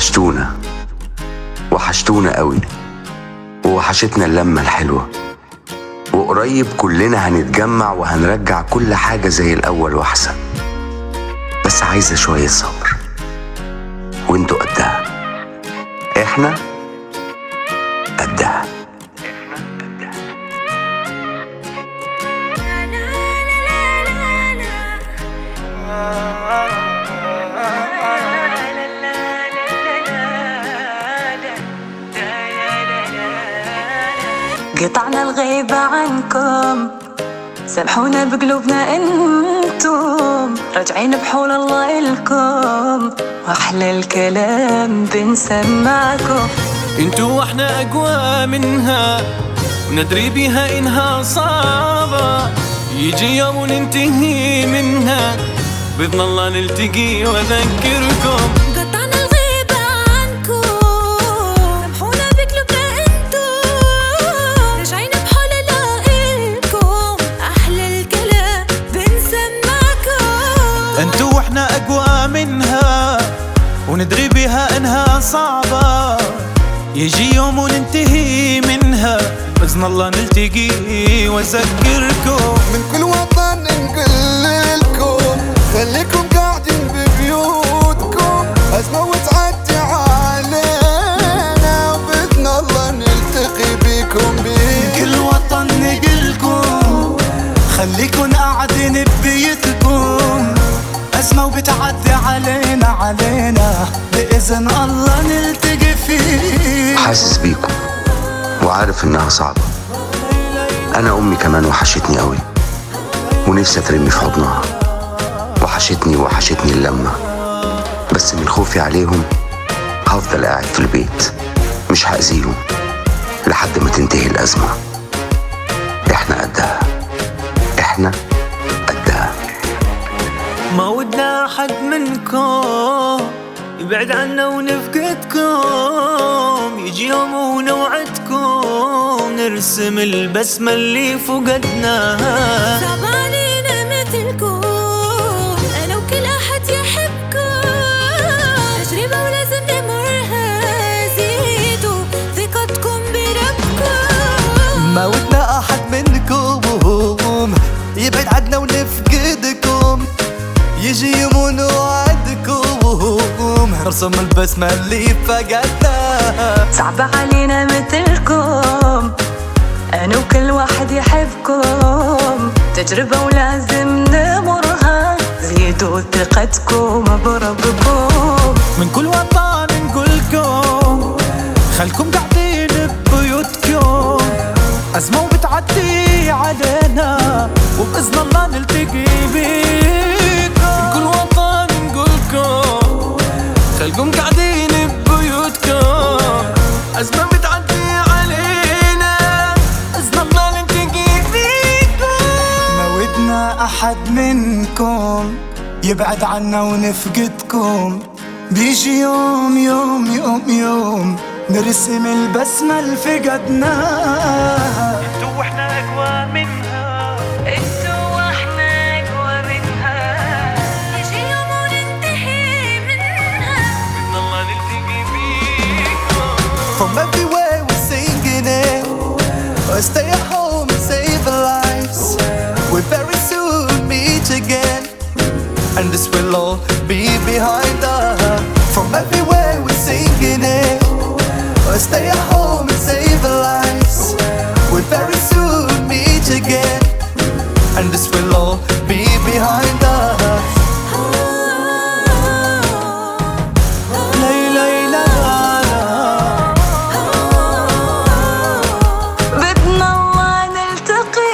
وحشتونا قوي، ووحشتنا اللمة الحلوة. وقريب كلنا هنتجمع وهنرجع كل حاجة زي الأول وأحسن، بس عايزة شوية صبر، وانتوا قدها. احنا قدها. قطعنا الغيبة عنكم، سامحونا بقلوبنا انتم، راجعين بحول الله إلكم، واحلى الكلام بنسمعكم. انتو واحنا اقوى منها، وندري بيها انها صعبة، يجي يوم وننتهي منها، بإذن الله نلتقي واذكركم. انتو واحنا اقوى منها، وندري بها انها صعبة، يجي يوم وننتهي منها، بإذن الله نلتقي واذكركم. من كل وطن نقول لكم خليكم قاعدين ببيوتكم، أزمة وتعدي علينا، وبإذن الله نلتقي بيكم. من كل وطن نقلكم خليكم قاعدين ببيوتكم، أزمة وبتعدي علينا بإذن الله نلتقي فيه. حاسس بيكم وعارف انها صعبة. انا امي كمان وحشتني قوي، ونفسي اترمي في حضنها. وحشتني اللمة، بس من خوفي عليهم هفضل قاعد في البيت، مش هأذيهم لحد ما تنتهي الأزمة. احنا قدها. ما ودنا أحد منكم يبعد عنا ونفقدكم، يجي يوم ونوعدكم نرسم البسمة اللي فقدناها. صعبانين مثلكم، أنا وكل أحد يحبكم، تجربة ولازم نمرها، زيدوا ثقتكم بربكم. ما ودنا أحد منكم يبعد عنا ونفقدكم، يجي يوم ونوعدكم نرسم البسمة اللي فقدناها. صعب علينا مثلكم، أنا وكل واحد يحبكم، تجربة ولازم نمرها، زيدوا ثقتكم بربكم. من كل وطن نقولكم خلكم قاعدين ببيوتكم، أزمة وبتعدي علينا، وبإذن الله نلتقي بيكم. من كل وطن نقولكم خلكم قاعدين ببيوتكم، أزمة بتعدي علينا، بإذن الله نلتقي فيكم. ما ودنا أحد منكم يبعد عنا ونفقدكم، بيجي يوم نرسم البسمة اللي فقدناها. انتو واحنا اقوى منها، يجي يوم وننتهي منها، بإذن الله نلتقي فيكم. From everywhere we're singing it, stay at home and save lives. We'll very soon meet again, and this will all be behind us. From everywhere we're singing it, stay at home and save lives. We'll very soon meet again, and this will all be behind us. بدنا الله نلتقي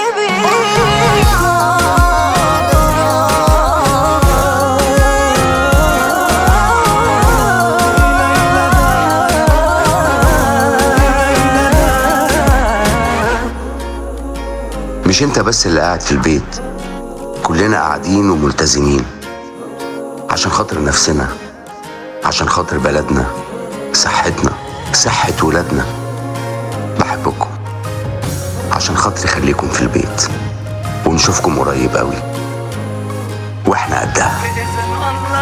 مش انت بس اللي قاعد في البيت، كلنا قاعدين وملتزمين عشان خاطر نفسنا، عشان خاطر بلدنا، صحتنا، صحة ولادنا. بحبكم، عشان خاطري خليكم في البيت، ونشوفكم قريب قوي، واحنا قدها.